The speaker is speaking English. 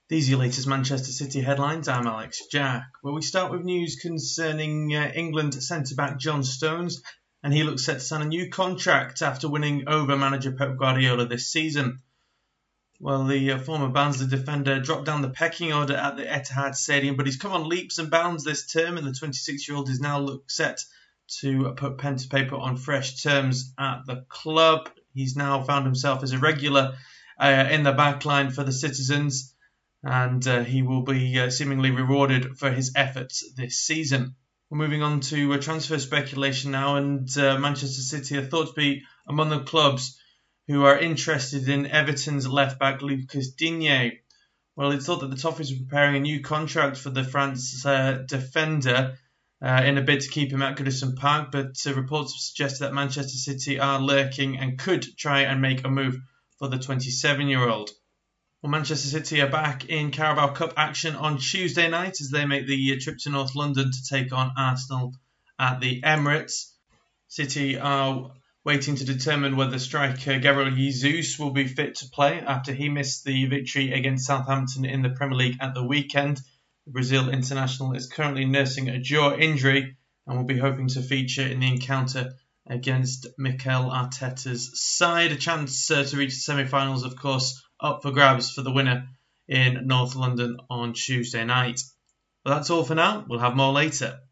These are your latest Manchester City headlines. I'm Alex Jack. Well, we start with news concerning England centre-back John Stones, and he looks set to sign a new contract after winning over manager Pep Guardiola this season. Well, the former Barnsley defender dropped down the pecking order at the Etihad Stadium, but he's come on leaps and bounds this term, and the 26-year-old is now set to put pen to paper on fresh terms at the club. He's now found himself as a regular in the back line for the Citizens, and he will be seemingly rewarded for his efforts this season. We're moving on to transfer speculation now, and Manchester City are thought to be among the clubs who are interested in Everton's left-back Lucas Digne. Well, it's thought that the Toffees are preparing a new contract for the France defender in a bid to keep him at Goodison Park, but reports have suggested that Manchester City are lurking and could try and make a move for the 27-year-old. Well, Manchester City are back in Carabao Cup action on Tuesday night as they make the trip to North London to take on Arsenal at the Emirates. City are waiting to determine whether striker Gabriel Jesus will be fit to play after he missed the victory against Southampton in the Premier League at the weekend. The Brazil international is currently nursing a jaw injury and will be hoping to feature in the encounter against Mikel Arteta's side. A chance to reach the semi-finals, of course, up for grabs for the winner in North London on Tuesday night. But that's all for now. We'll have more later.